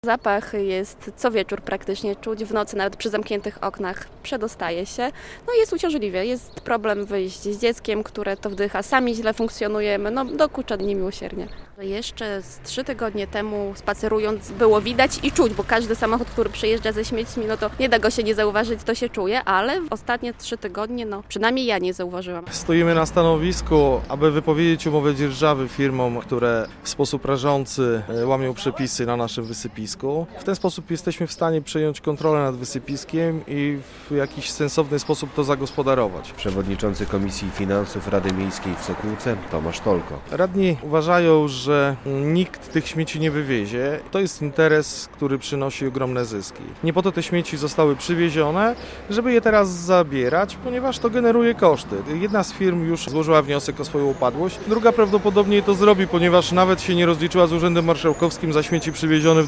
Zapach jest co wieczór praktycznie czuć, w nocy nawet przy zamkniętych oknach przedostaje się. No i jest uciążliwie, jest problem wyjść z dzieckiem, które to wdycha, sami źle funkcjonujemy, dokucza niemiłosiernie. Jeszcze z 3 tygodnie temu spacerując było widać i czuć, bo każdy samochód, który przyjeżdża ze śmiećmi, to nie da go się nie zauważyć, to się czuje, ale w ostatnie 3 tygodnie, przynajmniej ja nie zauważyłam. Stoimy na stanowisku, aby wypowiedzieć umowę dzierżawy firmom, które w sposób rażący łamią przepisy na naszym wysypisku. W ten sposób jesteśmy w stanie przejąć kontrolę nad wysypiskiem i w jakiś sensowny sposób to zagospodarować. Przewodniczący Komisji Finansów Rady Miejskiej w Sokółce Tomasz Tolko. Radni uważają, że nikt tych śmieci nie wywiezie. To jest interes, który przynosi ogromne zyski. Nie po to te śmieci zostały przywiezione, żeby je teraz zabierać, ponieważ to generuje koszty. Jedna z firm już złożyła wniosek o swoją upadłość, druga prawdopodobnie to zrobi, ponieważ nawet się nie rozliczyła z Urzędem Marszałkowskim za śmieci przywiezione w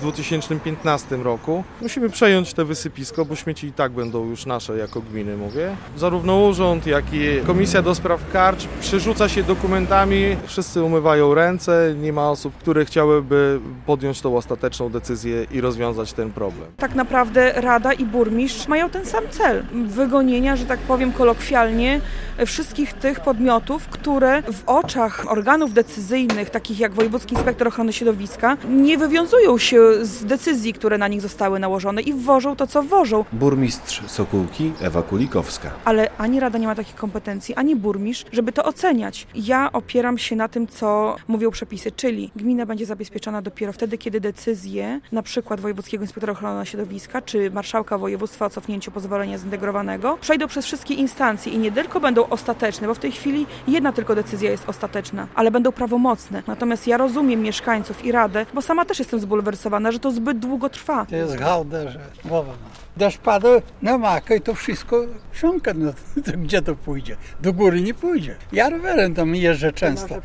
2015 roku. Musimy przejąć te wysypisko, bo śmieci i tak będą już nasze jako gminy, mówię. Zarówno urząd, jak i Komisja do Spraw Karcz przerzuca się dokumentami, wszyscy umywają ręce, nie ma osób, które chciałyby podjąć tą ostateczną decyzję i rozwiązać ten problem. Tak naprawdę Rada i burmistrz mają ten sam cel. Wygonienia, że tak powiem kolokwialnie, wszystkich tych podmiotów, które w oczach organów decyzyjnych, takich jak Wojewódzki Inspektor Ochrony Środowiska, nie wywiązują się z decyzji, które na nich zostały nałożone i wwożą to, co wwożą. Burmistrz Sokółki Ewa Kulikowska. Ale ani Rada nie ma takich kompetencji, ani burmistrz, żeby to oceniać. Ja opieram się na tym, co mówią przepisy, czyli gmina będzie zabezpieczona dopiero wtedy, kiedy decyzje, na przykład Wojewódzkiego Inspektora Ochrony Środowiska, czy Marszałka Województwa o cofnięciu pozwolenia zintegrowanego, przejdą przez wszystkie instancje i nie tylko będą ostateczne, bo w tej chwili jedna tylko decyzja jest ostateczna, ale będą prawomocne. Natomiast ja rozumiem mieszkańców i Radę, bo sama też jestem zbulwersowana, że to zbyt długo trwa. To jest hałda, że głowa ma. Deszcz pada, namaka i to wszystko wsiąka. To gdzie to pójdzie? Do góry nie pójdzie. Ja rowerem tam jeżdżę często.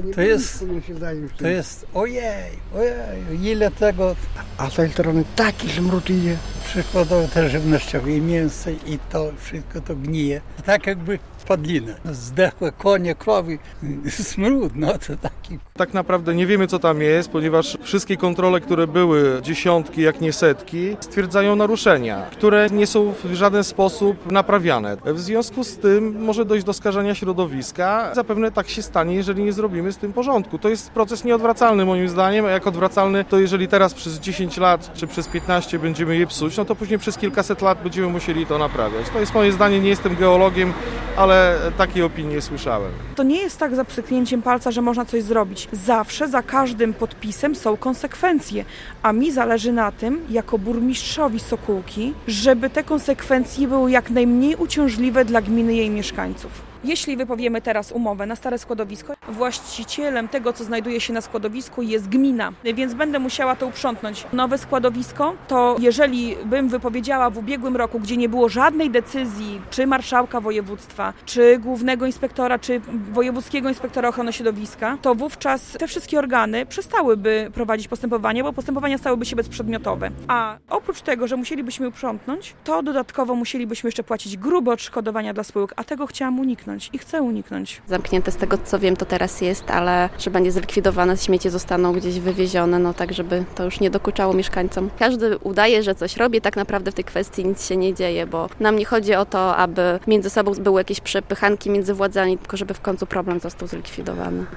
To jest ojej, ile tego. A z tej strony taki smród idzie. Przykładowo te żywnościowe i mięso i to wszystko to gnije. Tak jakby padlinę. Zdechłe konie, krowy, smród, to taki. Tak naprawdę nie wiemy, co tam jest, ponieważ wszystkie kontrole, które były, dziesiątki, jak nie setki, stwierdzają naruszenia, które nie są w żaden sposób naprawiane. W związku z tym może dojść do skażenia środowiska. Zapewne tak się stanie, jeżeli nie zrobimy z tym porządku. To jest proces nieodwracalny moim zdaniem, a jak odwracalny, to jeżeli teraz przez 10 lat czy przez 15 będziemy je psuć, to później przez kilkaset lat będziemy musieli to naprawiać. To jest moje zdanie, nie jestem geologiem, ale takie opinie słyszałem. To nie jest tak za pstryknięciem palca, że można coś zrobić. Zawsze za każdym podpisem są konsekwencje, a mi zależy na tym, jako burmistrzowi Sokółki, żeby te konsekwencje były jak najmniej uciążliwe dla gminy i jej mieszkańców. Jeśli wypowiemy teraz umowę na stare składowisko, właścicielem tego, co znajduje się na składowisku, jest gmina, więc będę musiała to uprzątnąć. Nowe składowisko, to jeżeli bym wypowiedziała w ubiegłym roku, gdzie nie było żadnej decyzji, czy marszałka województwa, czy głównego inspektora, czy wojewódzkiego inspektora ochrony środowiska, to wówczas te wszystkie organy przestałyby prowadzić postępowania, bo postępowania stałyby się bezprzedmiotowe. A oprócz tego, że musielibyśmy uprzątnąć, to dodatkowo musielibyśmy jeszcze płacić grube odszkodowania dla spółek, a tego chciałam uniknąć. I chcę uniknąć. Zamknięte z tego, co wiem, to teraz jest, ale że będzie zlikwidowane, śmieci zostaną gdzieś wywiezione, tak żeby to już nie dokuczało mieszkańcom. Każdy udaje, że coś robi, tak naprawdę w tej kwestii nic się nie dzieje, bo nam nie chodzi o to, aby między sobą były jakieś przepychanki między władzami, tylko żeby w końcu problem został zlikwidowany.